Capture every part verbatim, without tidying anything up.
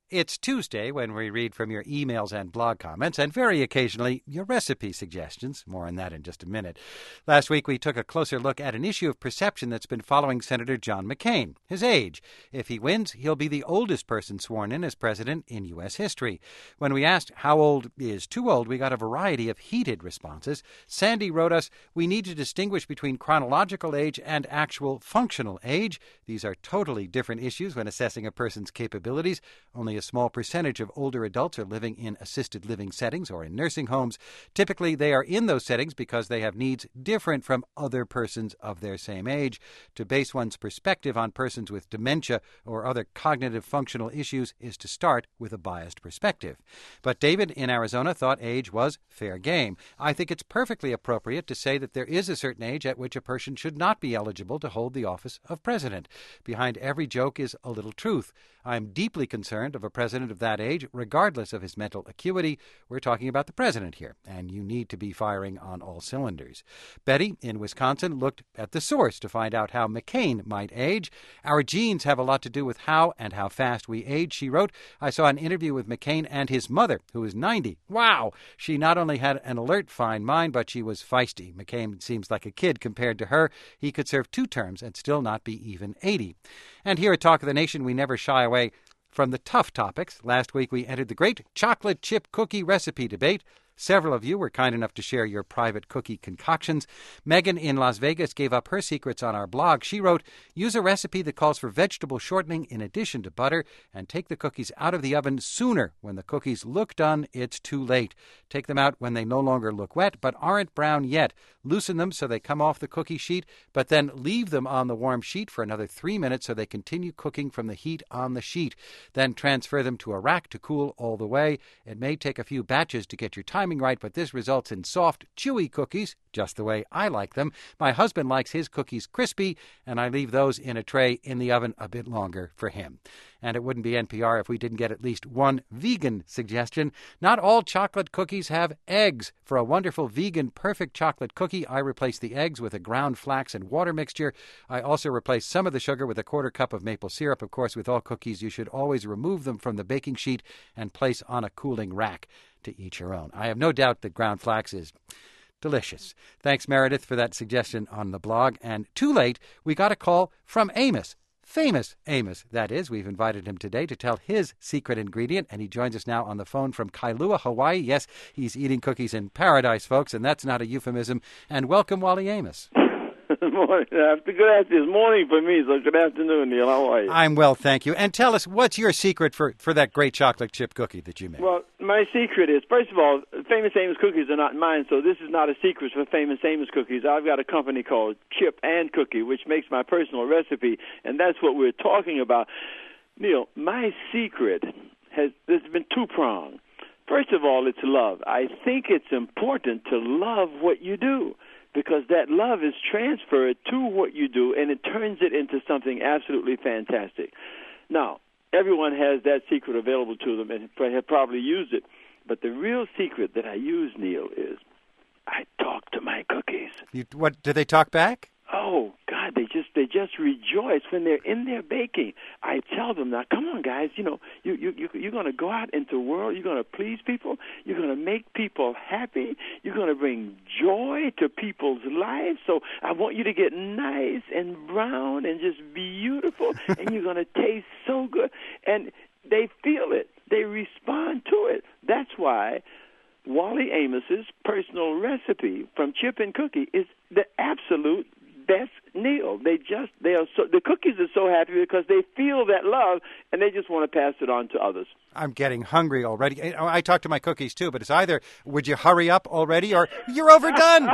It's Tuesday when we read from your emails and blog comments, and very occasionally your recipe suggestions. More on that in just a minute. Last week we took a closer look at an issue of perception that's been following Senator John McCain, his age. If he wins, he'll be the oldest person sworn in as president in U S history. When we asked how old is too old, we got a variety of heated responses. Sandy wrote us, "We need to distinguish between chronological age and actual functional age. These are totally different issues when assessing a person's capabilities. Only a small percentage of older adults are living in assisted living settings or in nursing homes. Typically, they are in those settings because they have needs different from other persons of their same age. To base one's perspective on persons with dementia or other cognitive functional issues is to start with a biased perspective." But David in Arizona thought age was fair game. "I think it's perfectly appropriate to say that there is a certain age at which a person should not be eligible to hold the office of president. Behind every joke is a little truth. I'm deeply concerned of a president of that age, regardless of his mental acuity." We're talking about the president here, and you need to be firing on all cylinders. Betty in Wisconsin looked at the source to find out how McCain might age. "Our genes have a lot to do with how and how fast we age," she wrote. "I saw an interview with McCain and his mother, who is ninety. Wow! She not only had an alert, fine mind, but she was feisty. McCain seems like a kid compared to her. He could serve two terms and still not be even eighty. And here at Talk of the Nation, we never shy away from the tough topics. Last week we entered the great chocolate chip cookie recipe debate. Several of you were kind enough to share your private cookie concoctions. Megan in Las Vegas gave up her secrets on our blog. She wrote, "Use a recipe that calls for vegetable shortening in addition to butter, and take the cookies out of the oven sooner. When the cookies look done, it's too late. Take them out when they no longer look wet but aren't brown yet. Loosen them so they come off the cookie sheet, but then leave them on the warm sheet for another three minutes so they continue cooking from the heat on the sheet. Then transfer them to a rack to cool all the way. It may take a few batches to get your time right, but this results in soft, chewy cookies, just the way I like them. My husband likes his cookies crispy, and I leave those in a tray in the oven a bit longer for him." And it wouldn't be N P R if we didn't get at least one vegan suggestion. "Not all chocolate cookies have eggs. For a wonderful vegan perfect chocolate cookie, I replace the eggs with a ground flax and water mixture. I also replace some of the sugar with a quarter cup of maple syrup. Of course, with all cookies, you should always remove them from the baking sheet and place on a cooling rack. To each your own." I have no doubt that ground flax is delicious. Thanks, Meredith, for that suggestion on the blog. And too late, we got a call from Amos. Famous Amos, that is. We've invited him today to tell his secret ingredient, and he joins us now on the phone from Kailua, Hawaii. Yes, he's eating cookies in paradise, folks, and that's not a euphemism. And welcome, Wally Amos. Morning. After good afternoon. It's morning for me, so good afternoon, Neil. How are you? I'm well, thank you. And tell us, what's your secret for, for that great chocolate chip cookie that you make? Well, my secret is, first of all, Famous Amos cookies are not mine, so this is not a secret for Famous Amos cookies. I've got a company called Chip and Cookie, which makes my personal recipe, and that's what we're talking about. Neil, my secret has this has been two-pronged. First of all, it's love. I think it's important to love what you do, because that love is transferred to what you do, and it turns it into something absolutely fantastic. Now, everyone has that secret available to them and have probably used it. But the real secret that I use, Neil, is I talk to my cookies. You, what, do they talk back? Oh, God, they just they just rejoice when they're in there baking. I tell them, now, come on, guys, you know, you, you, you, you're going to go out into the world. You're going to please people. You're going to make people happy. You're going to bring joy to people's lives. So I want you to get nice and brown and just beautiful, and you're going to taste so good. And they feel it. They respond to it. That's why Wally Amos's personal recipe from Chip and Cookie is the absolute best meal. They just they are so the cookies are so happy because they feel that love and they just want to pass it on to others. I'm getting hungry already. I talk to my cookies too, but it's either would you hurry up already or you're overdone.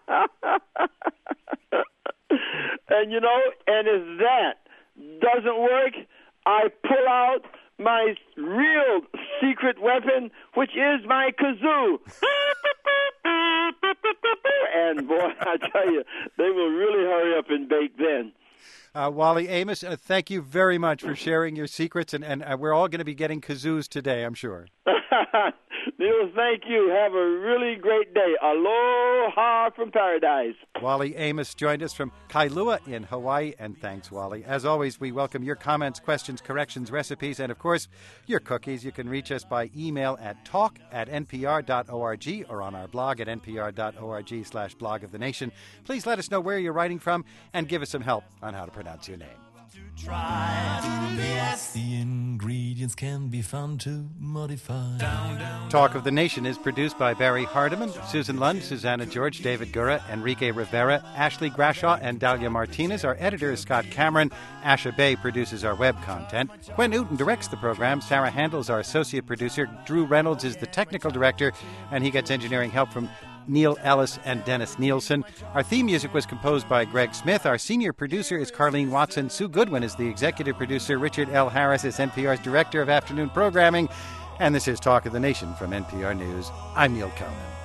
And you know, and if that doesn't work, I pull out my real secret weapon, which is my kazoo. And boy, I tell you, they will really hurry up and bake then. Uh, Wally Amos, uh, thank you very much for sharing your secrets, and, and uh, we're all going to be getting kazoos today, I'm sure. Neil, thank you. Have a really great day. Aloha from paradise. Wally Amos joined us from Kailua in Hawaii, and thanks, Wally. As always, we welcome your comments, questions, corrections, recipes, and, of course, your cookies. You can reach us by email at talk at npr.org or on our blog at npr.org slash blog of the nation. Please let us know where you're writing from and give us some help on how to pronounce your name. To try B S. The ingredients can be found to modify. Down, down, Talk of the Nation is produced by Barry Hardiman, Susan Lund, Susanna George, David Gura, Enrique Rivera, Ashley Grashaw, and Dahlia Martinez. Our editor is Scott Cameron. Asha Bay produces our web content. Gwen Newton directs the program. Sarah Handel is our associate producer. Drew Reynolds is the technical director, and he gets engineering help from Neil Ellis and Dennis Nielsen. Our theme music was composed by Greg Smith. Our senior producer is Carlene Watson. Sue Goodwin is the executive producer. Richard L. Harris is N P R's director of afternoon programming. And this is Talk of the Nation from N P R News. I'm Neil Conan.